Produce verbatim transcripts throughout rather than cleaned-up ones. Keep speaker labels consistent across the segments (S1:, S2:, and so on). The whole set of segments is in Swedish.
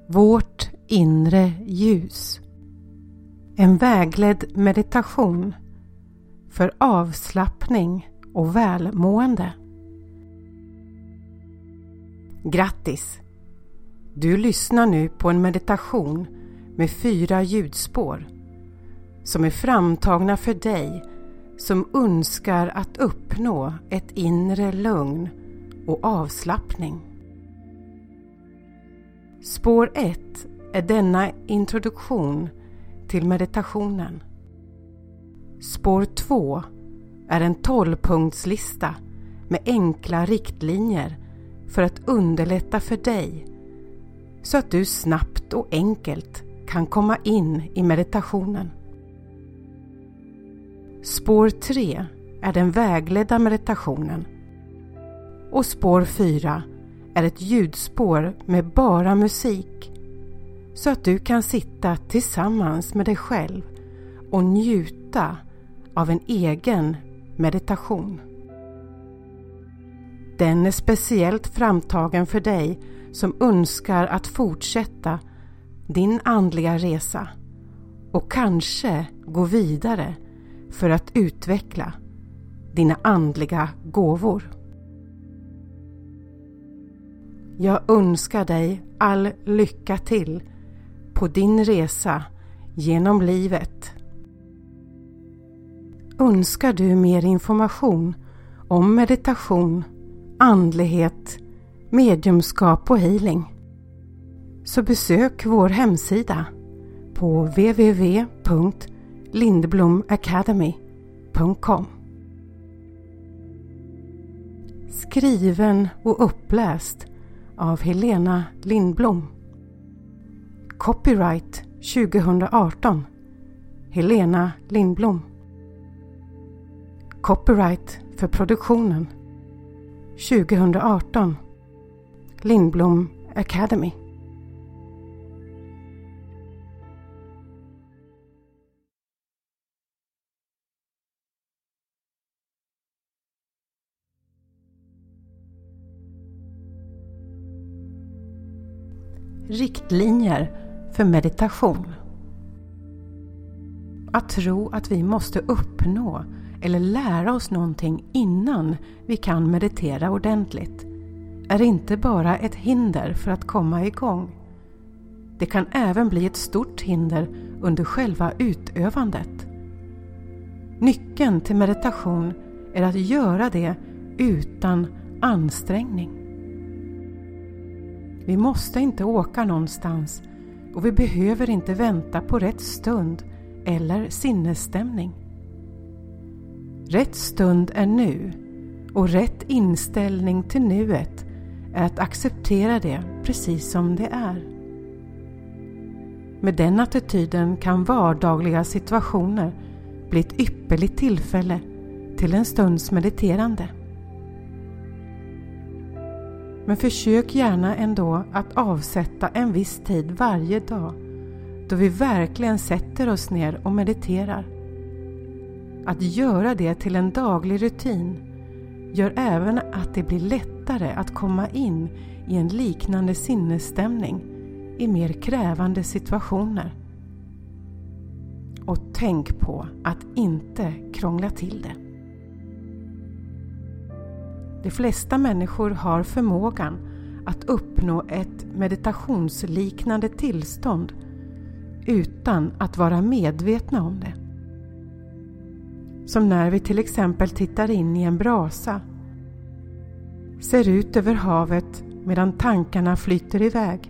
S1: Vårt inre ljus. En vägledd meditation för avslappning och välmående. Grattis! Du lyssnar nu på en meditation med fyra ljudspår som är framtagna för dig som önskar att uppnå ett inre lugn och avslappning. Spår ett är denna introduktion till meditationen. Spår två är en tolvpunktslista med enkla riktlinjer för att underlätta för dig så att du snabbt och enkelt kan komma in i meditationen. Spår tre är den vägledda meditationen och spår fyra är ett ljudspår med bara musik så att du kan sitta tillsammans med dig själv och njuta av en egen meditation. Den är speciellt framtagen för dig som önskar att fortsätta din andliga resa och kanske gå vidare för att utveckla dina andliga gåvor. Jag önskar dig all lycka till på din resa genom livet. Önskar du mer information om meditation, andlighet, mediumskap och healing så besök vår hemsida på w w w punkt lindblom academy punkt com. Skriven och uppläst av Helena Lindblom. Copyright tjugo arton. Helena Lindblom. Copyright för produktionen tjugo arton. Lindblom Academy. Riktlinjer för meditation. Att tro att vi måste uppnå eller lära oss någonting innan vi kan meditera ordentligt är inte bara ett hinder för att komma igång. Det kan även bli ett stort hinder under själva utövandet. Nyckeln till meditation är att göra det utan ansträngning. Vi måste inte åka någonstans och vi behöver inte vänta på rätt stund eller sinnesstämning. Rätt stund är nu och rätt inställning till nuet är att acceptera det precis som det är. Med den attityden kan vardagliga situationer bli ett ypperligt tillfälle till en stunds mediterande. Men försök gärna ändå att avsätta en viss tid varje dag då vi verkligen sätter oss ner och mediterar. Att göra det till en daglig rutin gör även att det blir lättare att komma in i en liknande sinnesstämning i mer krävande situationer. Och tänk på att inte krångla till det. De flesta människor har förmågan att uppnå ett meditationsliknande tillstånd utan att vara medvetna om det. Som när vi till exempel tittar in i en brasa, ser ut över havet medan tankarna flyter iväg,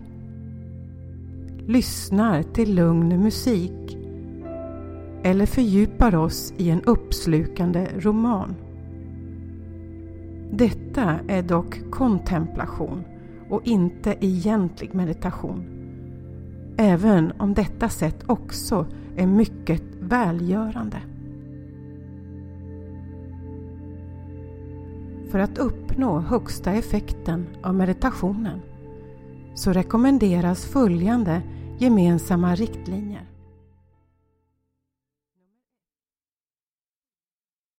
S1: lyssnar till lugn musik eller fördjupar oss i en uppslukande roman. Detta är dock kontemplation och inte egentlig meditation, även om detta sätt också är mycket välgörande. För att uppnå högsta effekten av meditationen så rekommenderas följande gemensamma riktlinjer.